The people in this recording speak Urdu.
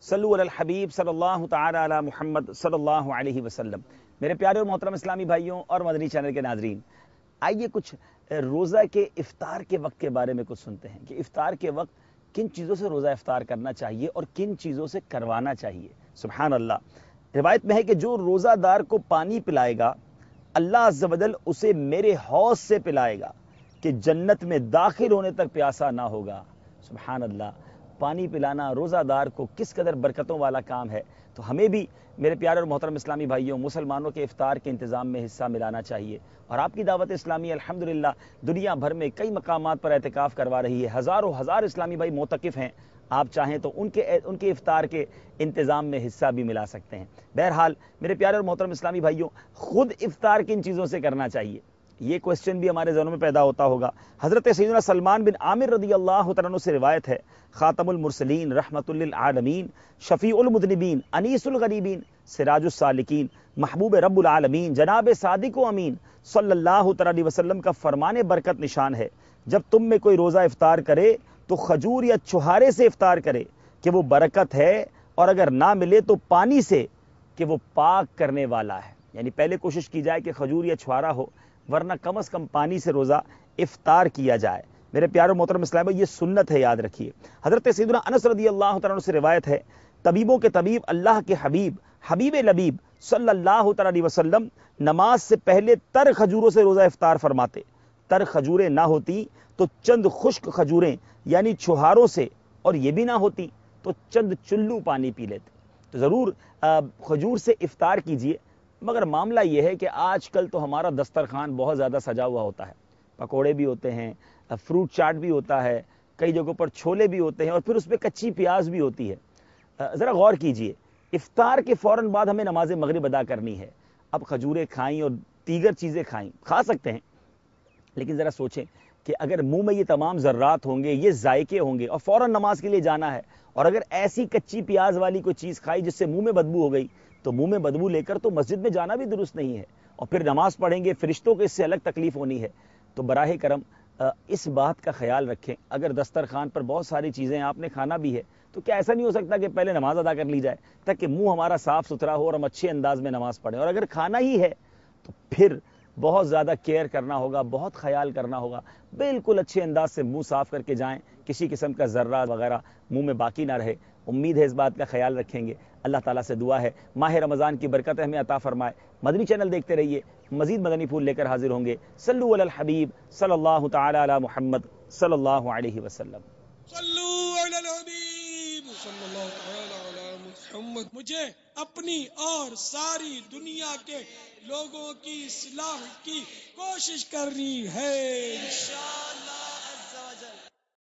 صلو علی الحبیب صلی اللہ تعالی علی محمد صلی اللہ علیہ وسلم۔ میرے پیارے اور محترم اسلامی بھائیوں اور مدنی چینل کے ناظرین، آئیے کچھ روزہ کے افطار کے وقت کے بارے میں کچھ سنتے ہیں کہ افطار کے وقت کن چیزوں سے روزہ افطار کرنا چاہیے اور کن چیزوں سے کروانا چاہیے۔ سبحان اللہ، روایت میں ہے کہ جو روزہ دار کو پانی پلائے گا اللہ عز و جل اسے میرے حوض سے پلائے گا کہ جنت میں داخل ہونے تک پیاسا نہ ہوگا۔ سبحان اللہ، پانی پلانا روزہ دار کو کس قدر برکتوں والا کام ہے، تو ہمیں بھی میرے پیارے اور محترم اسلامی بھائیوں مسلمانوں کے افطار کے انتظام میں حصہ ملانا چاہیے۔ اور آپ کی دعوت اسلامی الحمدللہ دنیا بھر میں کئی مقامات پر اعتکاف کروا رہی ہے، ہزاروں ہزار اسلامی بھائی معتکف ہیں، آپ چاہیں تو ان کے افطار کے انتظام میں حصہ بھی ملا سکتے ہیں۔ بہرحال میرے پیارے اور محترم اسلامی بھائیوں، خود افطار کن چیزوں سے کرنا چاہیے، یہ کوسچن بھی ہمارے ذہنوں میں پیدا ہوتا ہوگا۔ حضرت سیدنا سلمان بن عامر رضی اللہ تعالیٰ عنہ سے روایت ہے، خاتم المرسلین، رحمت للعالمین، شفیع المذنبین، انیس الغریبین، سراج السالکین، محبوب رب العالمین، جناب صادق و امین صلی اللہ تعالیٰ علیہ وسلم کا فرمان برکت نشان ہے، جب تم میں کوئی روزہ افطار کرے تو کھجور یا چھہارے سے افطار کرے کہ وہ برکت ہے، اور اگر نہ ملے تو پانی سے کہ وہ پاک کرنے والا ہے۔ یعنی پہلے کوشش کی جائے کہ کھجور یا چھہارا ہو، ورنہ کم از کم پانی سے روزہ افطار کیا جائے۔ میرے پیارے محترم اسلام، یہ سنت ہے، یاد رکھیے۔ حضرت سیدنا انس رضی اللہ تعالیٰ عنہ سے روایت ہے، طبیبوں کے طبیب اللہ کے حبیب حبیب لبیب صلی اللہ تعالیٰ علیہ وسلم نماز سے پہلے تر کھجوروں سے روزہ افطار فرماتے۔ تر کھجوریں نہ ہوتی تو چند خشک کھجوریں یعنی چھہاروں سے، اور یہ بھی نہ ہوتی تو چند چلو پانی پی لیتے۔ تو ضرور کھجور سے افطار کیجئے، مگر معاملہ یہ ہے کہ آج کل تو ہمارا دسترخوان بہت زیادہ سجا ہوا ہوتا ہے، پکوڑے بھی ہوتے ہیں، فروٹ چاٹ بھی ہوتا ہے، کئی جگہوں پر چھولے بھی ہوتے ہیں، اور پھر اس پہ کچی پیاز بھی ہوتی ہے۔ ذرا غور کیجئے، افطار کے فوراً بعد ہمیں نماز مغرب ادا کرنی ہے۔ اب کھجوریں کھائیں اور دیگر چیزیں کھائیں، کھا سکتے ہیں، لیکن ذرا سوچیں کہ اگر منہ میں یہ تمام ذرات ہوں گے، یہ ذائقے ہوں گے، اور فوراً نماز کے لیے جانا ہے، اور اگر ایسی کچی پیاز والی کوئی چیز کھائی جس سے منہ میں بدبو ہو گئی، تو منہ میں بدبو لے کر تو مسجد میں جانا بھی درست نہیں ہے، اور پھر نماز پڑھیں گے، فرشتوں کو اس سے الگ تکلیف ہونی ہے۔ تو براہ کرم اس بات کا خیال رکھیں، اگر دسترخوان پر بہت ساری چیزیں آپ نے کھانا بھی ہے تو کیا ایسا نہیں ہو سکتا کہ پہلے نماز ادا کر لی جائے تاکہ منہ ہمارا صاف ستھرا ہو اور ہم اچھے انداز میں نماز پڑھیں؟ اور اگر کھانا ہی ہے تو پھر بہت زیادہ کیئر کرنا ہوگا، بہت خیال کرنا ہوگا، بالکل اچھے انداز سے منہ صاف کر کے جائیں، کسی قسم کا ذرہ وغیرہ منہ میں باقی نہ رہے۔ امید ہے اس بات کا خیال رکھیں گے۔ اللہ تعالیٰ سے دعا ہے ماہ رمضان کی برکت ہمیں عطا فرمائے۔ مدنی چینل دیکھتے رہیے، مزید مدنی پھول لے کر حاضر ہوں گے۔ صلو علی الحبیب صلی اللہ تعالی علی محمد صلی اللہ علیہ وسلم۔ صلو علی الحبیب صلی اللہ تعالی علی محمد۔ مجھے اپنی اور ساری دنیا کے لوگوں کی اصلاح کی کوشش کرنی ہے۔